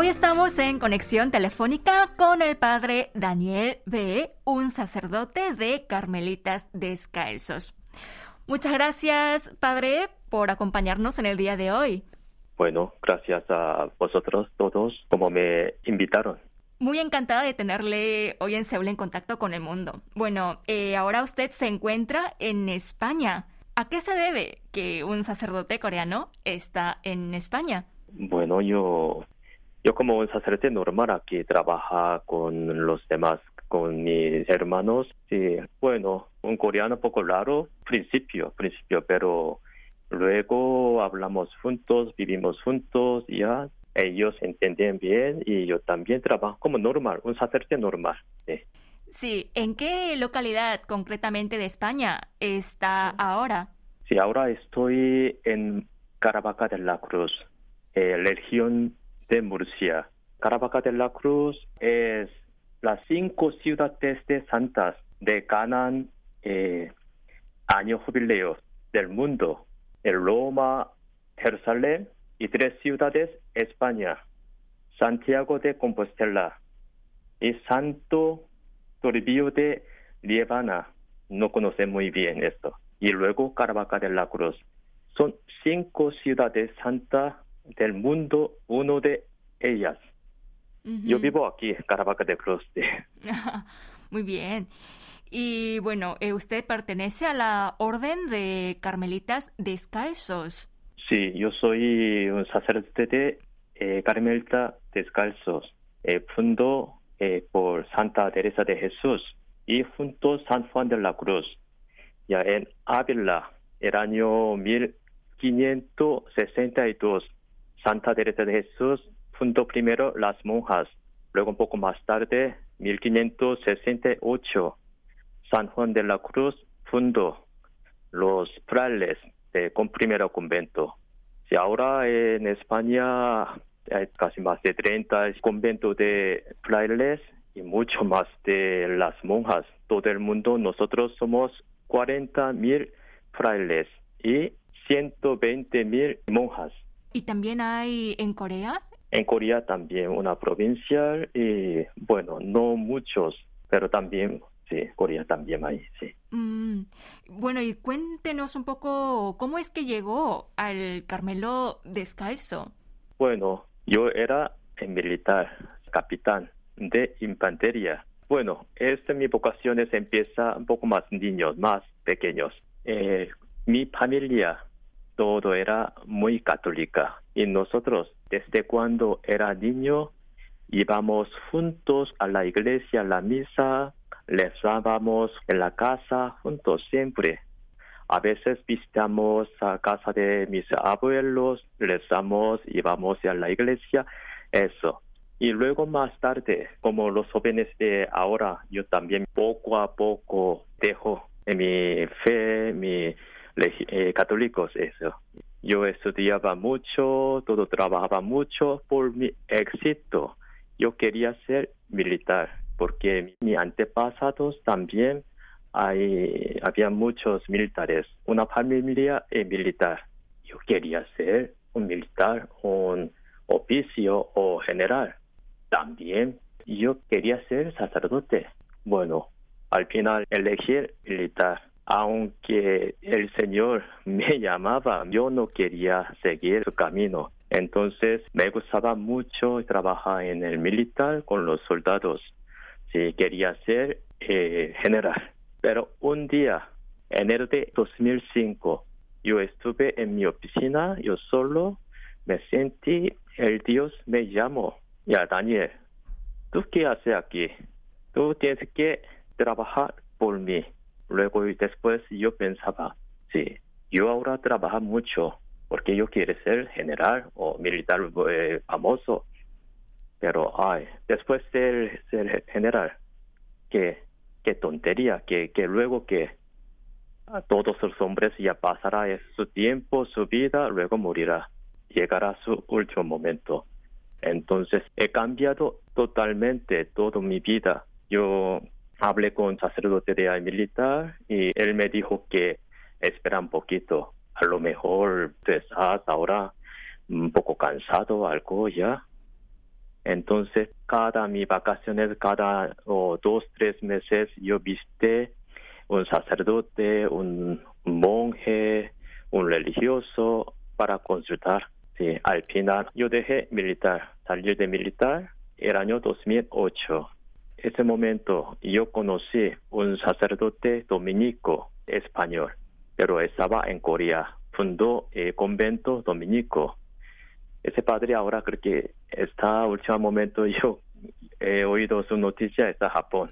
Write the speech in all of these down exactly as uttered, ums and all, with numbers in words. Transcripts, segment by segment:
Hoy estamos en conexión telefónica con el padre Daniel B., un sacerdote de Carmelitas Descalzos. Muchas gracias, padre, por acompañarnos en el día de hoy. Bueno, gracias a vosotros todos como me invitaron. Muy encantada de tenerle hoy en Seúl en contacto con el mundo. Bueno, eh, ahora usted se encuentra en España. ¿A qué se debe que un sacerdote coreano está en España? Bueno, yo, yo como un sacerdote normal aquí trabaja con los demás, con mis hermanos. Sí, bueno, un coreano un poco raro, principio, principio, pero luego hablamos juntos, vivimos juntos, ya. Ellos entienden bien y yo también trabajo como normal, un sacerdote normal. Sí. Sí, ¿en qué localidad concretamente de España está ahora? Sí, ahora estoy en Caravaca de la Cruz, eh, región de Murcia. Caravaca de la Cruz es las cinco ciudades de santas de ganan eh, año jubileo del mundo. En Roma, Jerusalén y tres ciudades, España, Santiago de Compostela y Santo Toribio de Liébana. No conoce muy bien esto. Y luego Caravaca de la Cruz. Son cinco ciudades santas del mundo, uno de ellas. Uh-huh. Yo vivo aquí, Caravaca de la Cruz. Muy bien. Y bueno, usted pertenece a la Orden de Carmelitas Descalzos. Sí, yo soy un sacerdote de eh, Carmelita Descalzos, eh, fundó eh, por Santa Teresa de Jesús y junto San Juan de la Cruz. Ya en Ávila, el año mil quinientos sesenta y dos, Santa Teresa de Jesús fundó primero las monjas, luego un poco más tarde, mil quinientos sesenta y ocho, San Juan de la Cruz fundó los frailes de con primero convento. Y ahora en España hay casi más de treinta conventos de frailes y mucho más de las monjas. Todo el mundo, nosotros somos cuarenta mil frailes y ciento veinte mil monjas. ¿Y también hay en Corea? En Corea también una provincia y bueno, no muchos, pero también... Sí, Corea también hay, sí. Mm, bueno, y cuéntenos un poco, ¿cómo es que llegó al Carmelo Descalzo? Bueno, yo era militar, capitán de infantería. Bueno, esta mi vocación es empieza un poco más niños, más pequeños. Eh, mi familia, todo era muy católica. Y nosotros, desde cuando era niño, íbamos juntos a la iglesia, a la misa, rezábamos en la casa juntos siempre. A veces visitamos a casa de mis abuelos, rezamos, íbamos a la iglesia, eso. Y luego más tarde, como los jóvenes de ahora, yo también poco a poco dejo mi fe, mi eh, católicos, eso. Yo estudiaba mucho, todo trabajaba mucho por mi éxito. Yo quería ser militar. Porque mis antepasados también hay, había muchos militares, una familia militar. Yo quería ser un militar, un oficio o general. También yo quería ser sacerdote. Bueno, al final elegí militar. Aunque el Señor me llamaba, yo no quería seguir su camino. Entonces me gustaba mucho trabajar en el militar con los soldados. Sí, quería ser eh, general. Pero un día, enero de dos mil cinco, yo estuve en mi oficina, yo solo me sentí, el Dios me llamó. Ya, Daniel, ¿tú qué haces aquí? Tú tienes que trabajar por mí. Luego y después yo pensaba, sí, yo ahora trabajo mucho porque yo quiero ser general o militar eh, famoso. Pero, ay, después de ser general, qué, qué tontería, que, que luego que a todos los hombres ya pasará su tiempo, su vida, luego morirá, llegará su último momento. Entonces, he cambiado totalmente toda mi vida. Yo hablé con un sacerdote de militar y él me dijo que espera un poquito. A lo mejor tú estás ahora un poco cansado, algo ya. Entonces, cada mis vacaciones, cada oh, dos, tres meses, yo visité un sacerdote, un, un monje, un religioso para consultar. Sí, al final yo dejé militar, salí de militar el año dos mil ocho. Ese momento yo conocí un sacerdote dominico español, pero estaba en Corea. Fundó el convento dominico. Ese padre ahora creo que está, último momento yo he oído su noticia, está en Japón.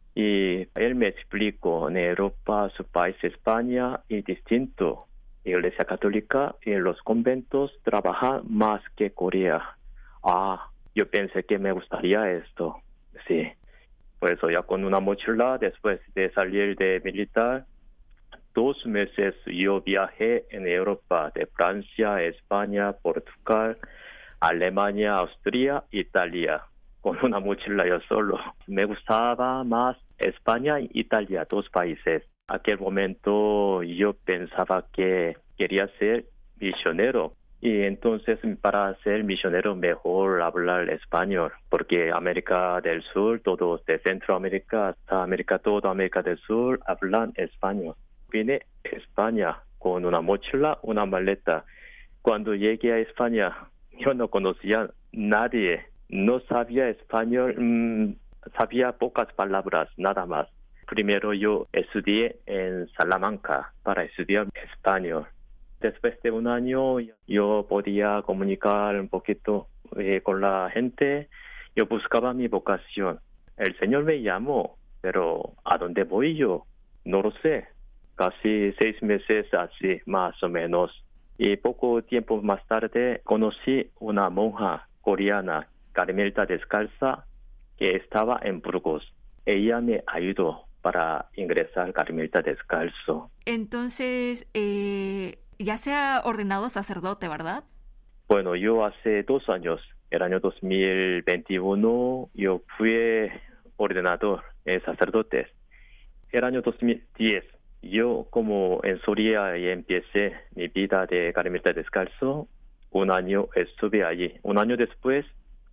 Y él me explicó, en Europa, su país, España, es distinto. La Iglesia Católica y los conventos trabajan más que Corea. Ah, yo pensé que me gustaría esto, sí. Por eso ya con una mochila, después de salir de militar, dos meses yo viajé en Europa, de Francia, España, Portugal, Alemania, Austria, Italia, con una mochila yo solo. Me gustaba más España e Italia, dos países. Aquel momento yo pensaba que quería ser misionero. Y entonces para ser misionero mejor hablar español, porque América del Sur, todos de Centroamérica hasta América, toda América del Sur hablan español. Vine a España con una mochila, una maleta. Cuando llegué a España, yo no conocía a nadie, no sabía español, mmm, sabía pocas palabras, nada más. Primero yo estudié en Salamanca para estudiar español. Después de un año yo podía comunicar un poquito eh, con la gente. Yo buscaba mi vocación. El Señor me llamó, pero ¿a dónde voy yo? No lo sé. Casi seis meses así, más o menos. Y poco tiempo más tarde conocí una monja coreana, Carmelita Descalza, que estaba en Burgos. Ella me ayudó para ingresar a Carmelita Descalzo. Entonces, eh, ya se ha ordenado sacerdote, ¿verdad? Bueno, yo hace dos años, el año dos mil veintiuno, yo fui ordenador en sacerdotes. El año dos mil diez, yo como en Soria y empecé mi vida de Carmelita Descalzo, un año estuve allí. Un año después,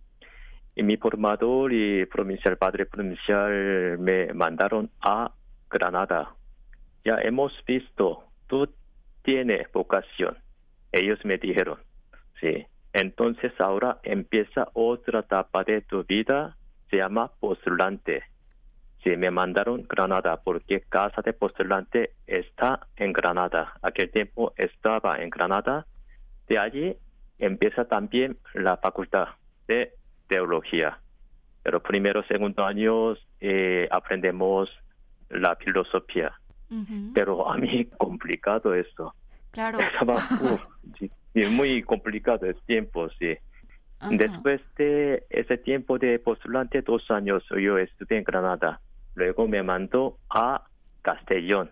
y mi formador y provincial, padre provincial, me mandaron a Granada. Ya hemos visto, tú tienes vocación. Ellos me dijeron, sí. Entonces ahora empieza otra etapa de tu vida, se llama postulante. Sí, me mandaron Granada porque casa de postulante está en Granada. Aquel tiempo estaba en Granada. De allí empieza también la facultad de teología. Pero primero, segundo años eh, aprendemos la filosofía. Uh-huh. Pero a mí complicado esto. Claro. Estaba uh, sí, muy complicado el tiempo, sí. Uh-huh. Después de ese tiempo de postulante, dos años, yo estudié en Granada. Luego me mandó a Castellón.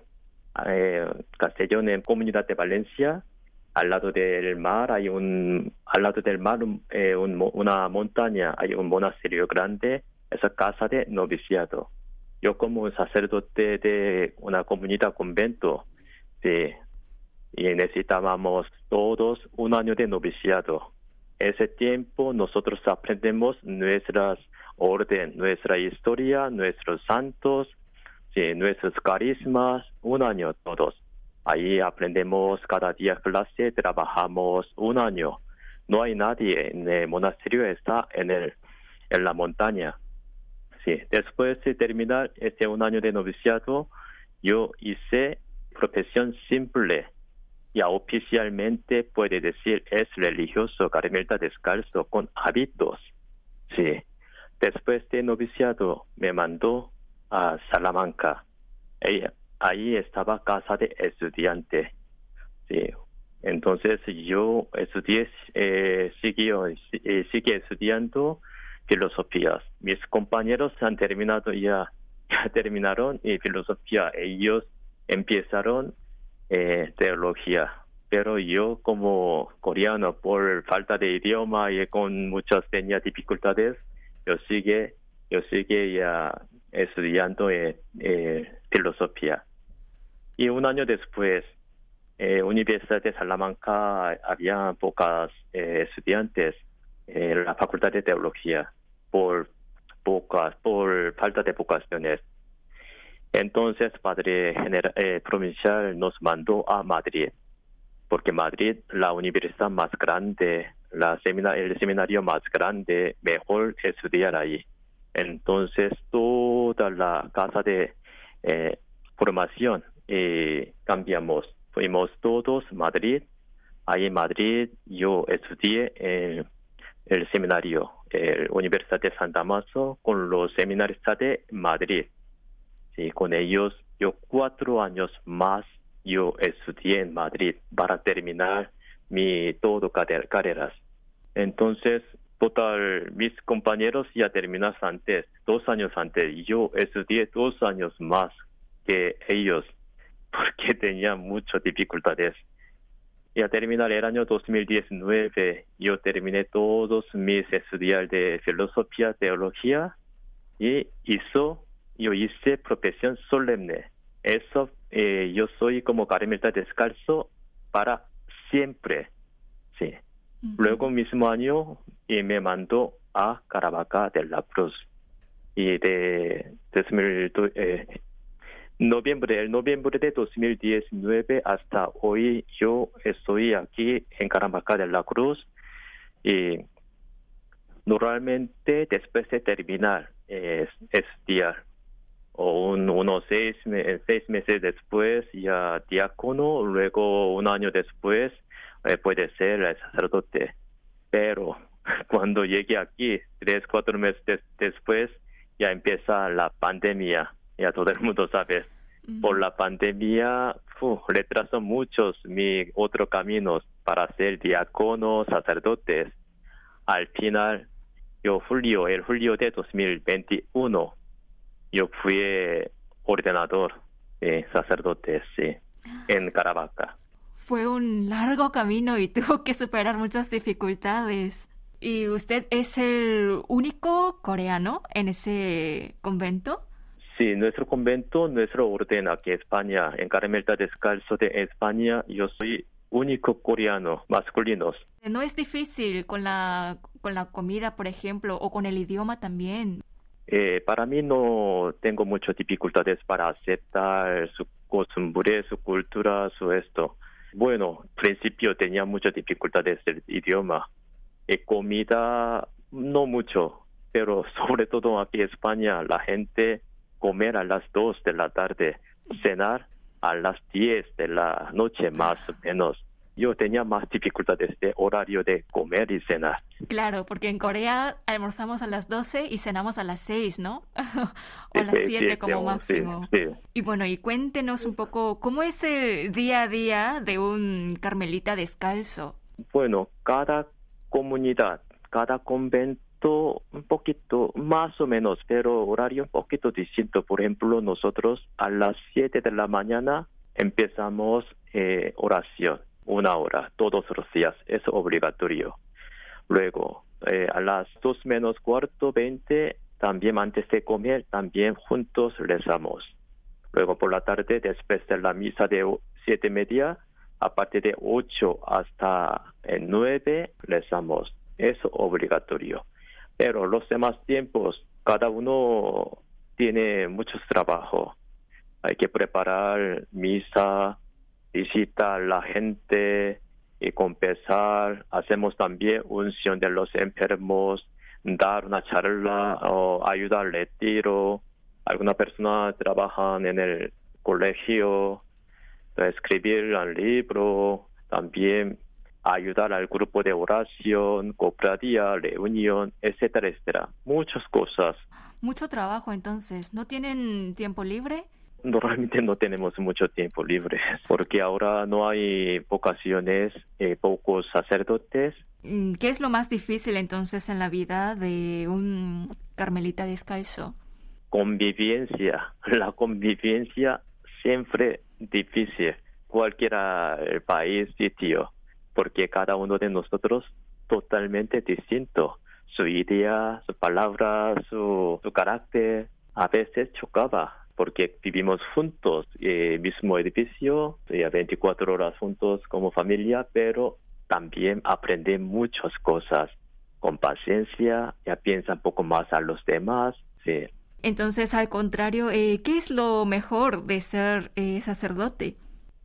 Eh, Castellón en Comunidad de Valencia. Al lado del mar hay un, al lado del mar eh, un, una montaña, hay un monasterio grande, esa casa de noviciado. Yo como un sacerdote de una comunidad convento, sí, y necesitábamos todos un año de noviciado. Ese tiempo nosotros aprendemos nuestras orden, nuestra historia, nuestros santos, sí, nuestros carismas, un año todos. Ahí aprendemos cada día clase, trabajamos un año. No hay nadie en el monasterio, está en el en la montaña. Sí, después de terminar este un año de noviciado, yo hice profesión simple. Ya oficialmente puede decir es religioso, Carmelita Descalzo con hábitos. Sí. Después de noviciado me mandó a Salamanca. Ella Ahí estaba casa de estudiante. Sí. Entonces yo estudié, eh, siguió, eh, sigue estudiando filosofía. Mis compañeros han terminado ya, ya terminaron y filosofía. Ellos empezaron eh, teología. Pero yo como coreano, por falta de idioma y con muchas tenía dificultades, yo sigue, yo sigue ya estudiando eh, eh, filosofía. Y un año después, eh, Universidad de Salamanca había pocas eh, estudiantes en la Facultad de Teología. por pocas, por falta de vocaciones. Entonces, padre general, eh, provincial nos mandó a Madrid, porque Madrid, la universidad más grande, la semina, el seminario más grande, mejor estudiar ahí. Entonces, toda la casa de eh, formación eh, cambiamos. Fuimos todos a Madrid. Ahí en Madrid yo estudié en el seminario, la Universidad de San Damaso, con los seminaristas de Madrid. Sí, con ellos yo cuatro años más yo estudié en Madrid para terminar mi todo carreras. Entonces, total, mis compañeros ya terminaron antes, dos años antes. Yo estudié dos años más que ellos porque tenía muchas dificultades. Y a terminar el año dos mil diecinueve, yo terminé todos mis estudios de filosofía, teología y hizo, yo hice profesión solemne. Eso, eh, yo soy como carmelita descalzo para siempre. Sí. Uh-huh. Luego mismo año y me mandó a Caravaca de la Cruz. Y de dos mil, eh, noviembre, el noviembre de dos mil diecinueve hasta hoy yo estoy aquí en Caravaca de la Cruz. Y normalmente después de terminar eh, estudiar o un, unos seis, seis meses después ya diácono, luego un año después eh, puede ser el sacerdote. Pero cuando llegué aquí, tres, cuatro meses des, después, ya empieza la pandemia, ya todo el mundo sabe. Uh-huh. Por la pandemia, uf, retrasó muchos mis otros caminos para ser diácono, sacerdotes. Al final, yo julio, el julio de dos mil veintiuno, yo fui ordenador de sacerdotes, sí, en Caravaca. Fue un largo camino y tuvo que superar muchas dificultades. ¿Y usted es el único coreano en ese convento? Sí, nuestro convento, nuestro orden aquí en España, en Carmelita Descalzo de España, yo soy único coreano, masculino. ¿No es difícil con la, con la comida, por ejemplo, o con el idioma también? Eh, para mí no tengo muchas dificultades para aceptar su costumbre, su cultura, su esto. Bueno, al principio tenía muchas dificultades del idioma. Y comida, no mucho, pero sobre todo aquí en España, la gente comer a las dos de la tarde, cenar a las diez de la noche más o menos. Yo tenía más dificultades de horario de comer y cenar. Claro, porque en Corea almorzamos a las doce y cenamos a las seis, ¿no? O a las siete como sí, máximo. Sí, sí. Y bueno, y cuéntenos un poco, ¿cómo es el día a día de un carmelita descalzo? Bueno, cada comunidad, cada convento un poquito más o menos, pero horario un poquito distinto. Por ejemplo, nosotros a las siete de la mañana empezamos eh, oración. Una hora, todos los días, es obligatorio. Luego, eh, a las dos menos cuarto, veinte, también antes de comer, también juntos rezamos. Luego por la tarde, después de la misa de siete y media, a partir de ocho hasta el nueve, rezamos. Es obligatorio. Pero los demás tiempos, cada uno tiene mucho trabajo. Hay que preparar misa, visitar a la gente y confesar. Hacemos también unción de los enfermos, dar una charla o ayudar al retiro. Algunas personas trabajan en el colegio, escribir un libro, también ayudar al grupo de oración, cofradía, reunión, etcétera, etcétera. Muchas cosas. Mucho trabajo, entonces. ¿No tienen tiempo libre? Normalmente no tenemos mucho tiempo libre, porque ahora no hay vocaciones, eh, pocos sacerdotes. ¿Qué es lo más difícil entonces en la vida de un carmelita descalzo? Convivencia. La convivencia siempre difícil, cualquiera el país, sitio, porque cada uno de nosotros totalmente distinto. Su idea, su palabra, su, su carácter, a veces chocaba. Porque vivimos juntos, eh, mismo edificio, ya veinticuatro horas juntos como familia, pero también aprendí muchas cosas. con paciencia, ya piensa un poco más a los demás, sí. Entonces, al contrario, eh, ¿qué es lo mejor de ser eh, sacerdote?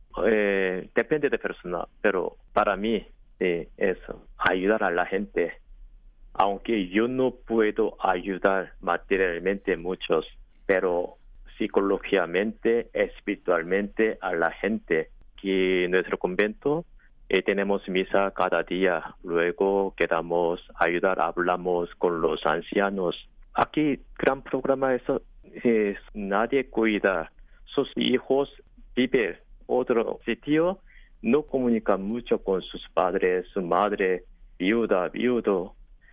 Eh, depende de persona, pero para mí, sí, eso, ayudar a la gente. Aunque yo no puedo ayudar materialmente a muchos, pero psicológicamente, espiritualmente a la gente. Que en nuestro convento eh, tenemos misa cada día, luego quedamos a ayudar, hablamos con los ancianos. Aquí, gran programa eso es nadie cuida. Sus hijos viven otro sitio, no comunican mucho con sus padres, su madre, viuda, viudo.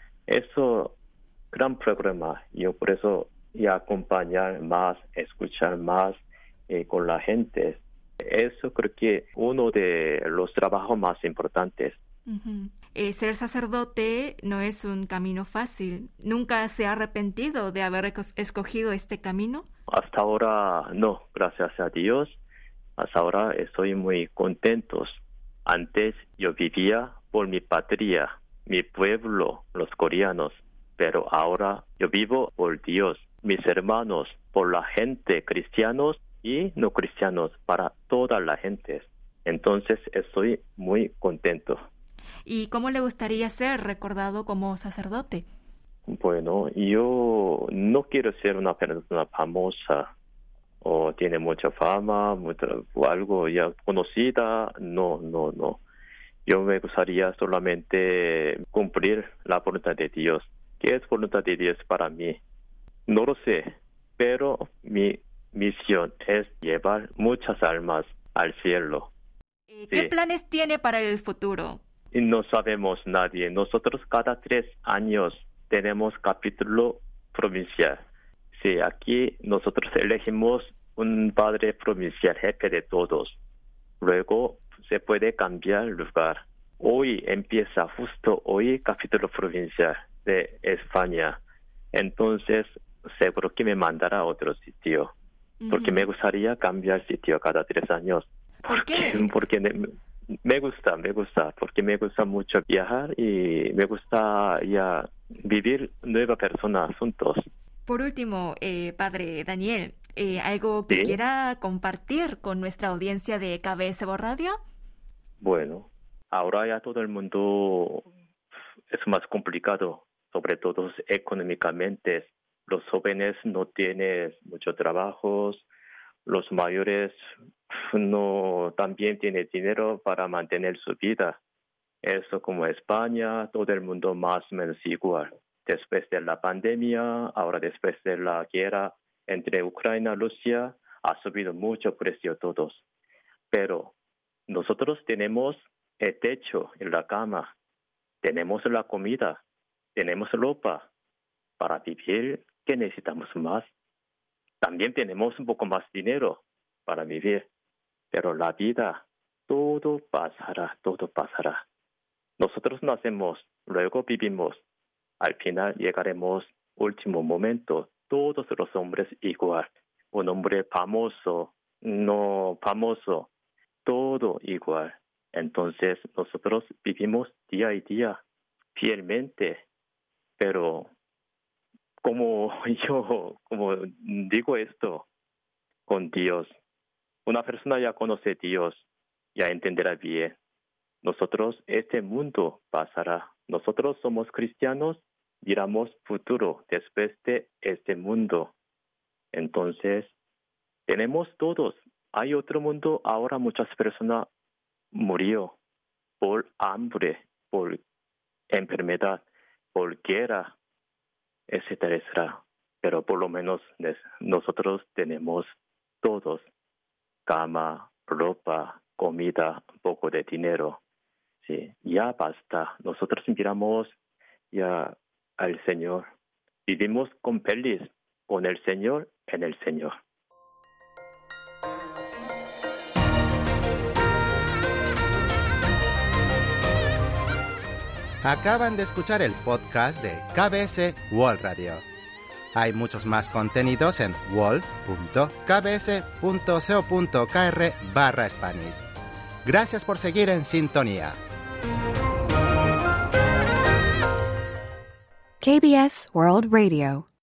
Eso, gran programa. Yo por eso y acompañar más, escuchar más eh, con la gente. Eso creo que uno de los trabajos más importantes. Uh-huh. Eh, ser sacerdote no es un camino fácil. ¿Nunca se ha arrepentido de haber escogido este camino? Hasta ahora no, gracias a Dios. Hasta ahora estoy muy contento. Antes yo vivía por mi patria, mi pueblo, los coreanos, pero ahora yo vivo por Dios, mis hermanos, por la gente, cristianos y no cristianos, para toda la gente. Entonces estoy muy contento. ¿Y cómo le gustaría ser recordado como sacerdote? Bueno, yo no quiero ser una persona famosa o tiene mucha fama, mucho, o algo ya conocida. No, no, no. Yo me gustaría solamente cumplir la voluntad de Dios. ¿Qué es voluntad de Dios para mí? No lo sé, pero mi misión es llevar muchas almas al cielo. ¿Qué sí. planes tiene para el futuro? No sabemos nadie. Nosotros cada tres años tenemos capítulo provincial. Sí, aquí nosotros elegimos un padre provincial, jefe de todos. Luego se puede cambiar lugar. Hoy empieza justo hoy capítulo provincial de España. Entonces seguro que me mandará a otro sitio. Uh-huh. Porque me gustaría cambiar sitio cada tres años. ¿Por qué? Porque, porque me gusta, me gusta, porque me gusta mucho viajar y me gusta ya vivir nueva persona juntos. Por último, eh, Padre Daniel, eh, ¿algo que ¿Sí? quiera compartir con nuestra audiencia de K B S World Radio? Bueno, ahora ya todo el mundo es más complicado, sobre todo económicamente. Los jóvenes no tienen muchos trabajos, los mayores no también tienen dinero para mantener su vida. Eso como España, todo el mundo más o menos igual. Después de la pandemia, ahora después de la guerra entre Ucrania y Rusia, ha subido mucho el precio todos. Pero nosotros tenemos el techo en la cama, tenemos la comida, tenemos ropa. Para vivir, ¿qué necesitamos más? También tenemos un poco más dinero para vivir. Pero la vida, todo pasará, todo pasará. Nosotros nacemos, luego vivimos. Al final llegaremos, último momento, todos los hombres igual. Un hombre famoso, no famoso, todo igual. Entonces nosotros vivimos día y día, fielmente. Pero como yo, como digo esto, con Dios, una persona ya conoce a Dios, ya entenderá bien. Nosotros, este mundo pasará. Nosotros somos cristianos, miramos futuro después de este mundo. Entonces, tenemos todos. Hay otro mundo, ahora muchas personas murió por hambre, por enfermedad, por guerra, etcétera, etcétera. Pero por lo menos nosotros tenemos todos. Cama, ropa, comida, un poco de dinero. Sí, ya basta. Nosotros miramos ya al Señor. Vivimos con feliz, con el Señor en el Señor. Acaban de escuchar el podcast de K B S World Radio. Hay muchos más contenidos en world punto k b s punto co punto k r barra Spanish. Gracias por seguir en sintonía. K B S World Radio.